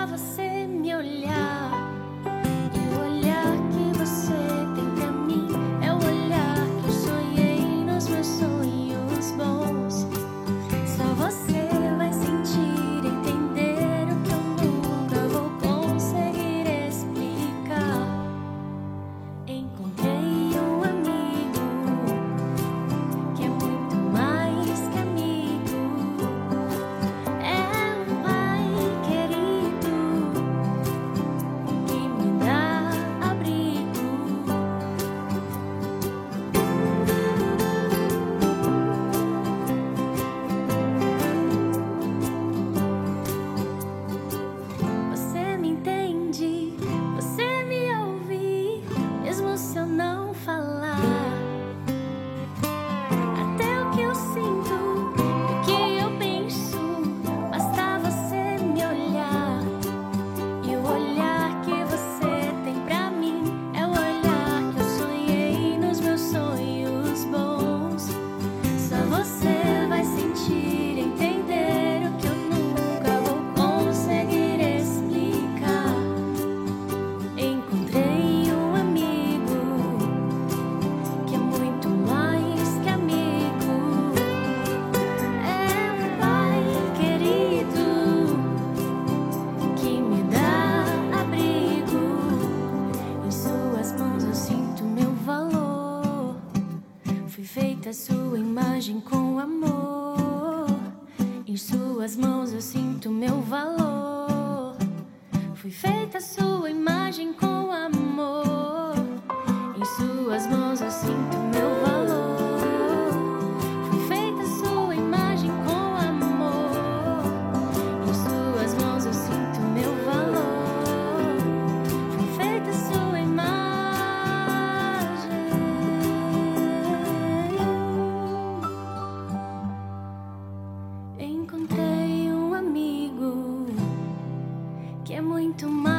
você me olhar. E o olhar que você tem pra mim é o olhar que eu sonhei nos meus sonhos bons. Só você vai sentir, entender o que eu nunca vou conseguir explicar. Encontrei um amigo que é muito mais que amigo. É um pai querido que me dá abrigo. Você me entende, você me ouve, mesmo se eu não falar. Até o que eu sinto e o que eu penso, basta você me olhar. E o olhar que você tem pra mim é o olhar que eu sonhei nos meus sonhos bons. Só você vai sentir, entender o que eu nunca vou conseguir explicar. Encontrei um amigo que é muito mais que amigo. É um pai querido que me dá abrigo. Em suas mãos eu sinto meu valor. Fui feita à sua imagem com amor. Em suas mãos eu sinto meu valor. Fui feita à sua imagem com amor. Em suas mãos eu sinto meu valor. Fui feita à sua imagem com amor. Em suas mãos eu sinto meu valor. Fui feita à sua imagem. Encontrei um amigo que é muito mais